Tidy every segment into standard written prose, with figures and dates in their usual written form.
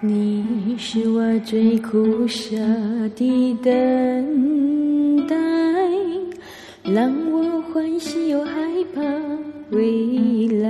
你是我最苦涩的等待，让我欢喜又害怕未来。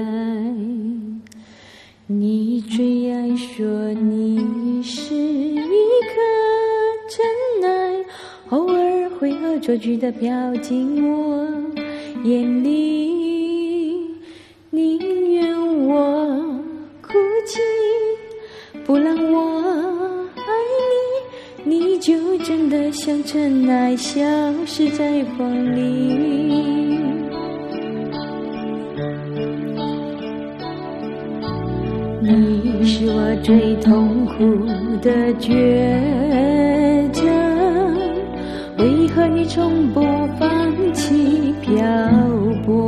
你最爱说你是一颗尘埃，偶尔会恶作剧地飘进我眼里，宁愿我哭泣，不让我爱你，你就真的像尘埃，消失在风里。你是我最痛苦的抉择，为何你从不放弃漂泊？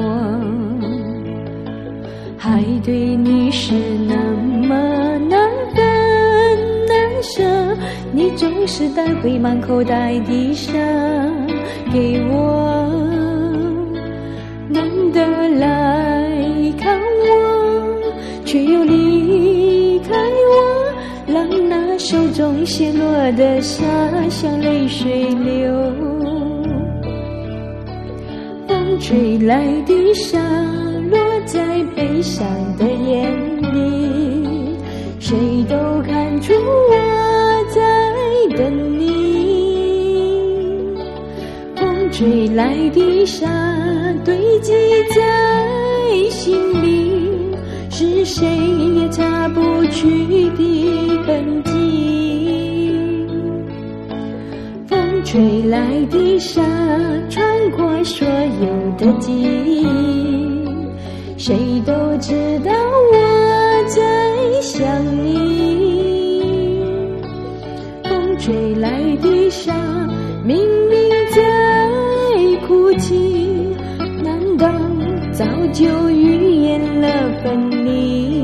爱对你是那么难分难舍，你总是带回满口袋的伤给我，难得来看我，却又离开我，让那手中陷落的沙像泪水流。风吹来的沙落在悲伤的眼里，谁都看出我在等你。风吹来的沙堆积在心里，是谁也擦不去的痕迹。风吹来的沙穿过所有的记忆，谁都知道我在想你。风吹来的沙明明在哭泣，难道早就预言了分离？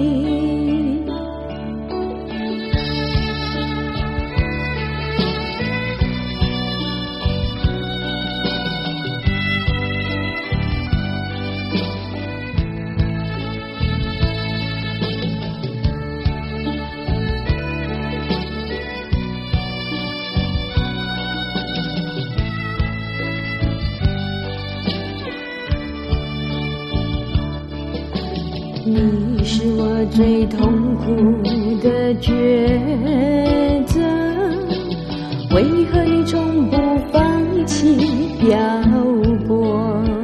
你是我最痛苦的抉择，为何你从不放弃漂泊？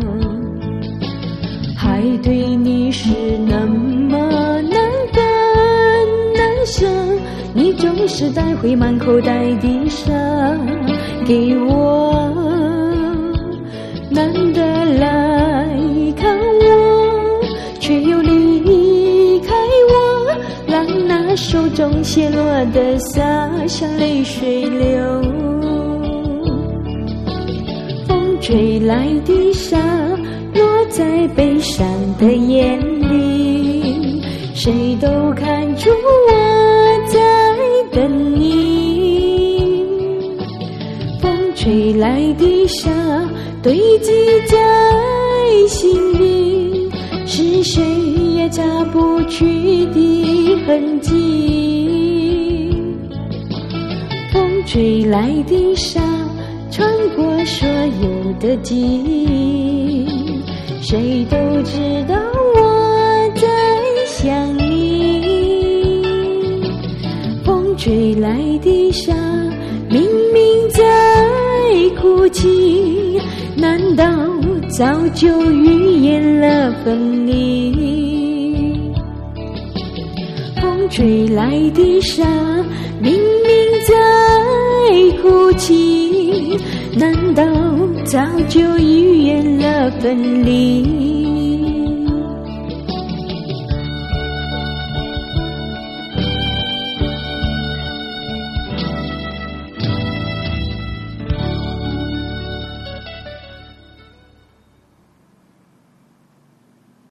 爱对你是那么难分难舍，你总是带回满口袋的沙给我，难得来看我，却又离开我，让那手中陷落的沙像泪水流。风吹来的沙落在悲伤的眼里，谁都看出我在等你。风吹来的沙堆积在心里，是谁也擦不去的痕迹。风吹来的沙穿过所有的记忆，谁都知道我在想你。风吹来的沙明明在哭泣，难道早就预言了分离？风吹来的沙明明在哭泣，难道早就预言了分离？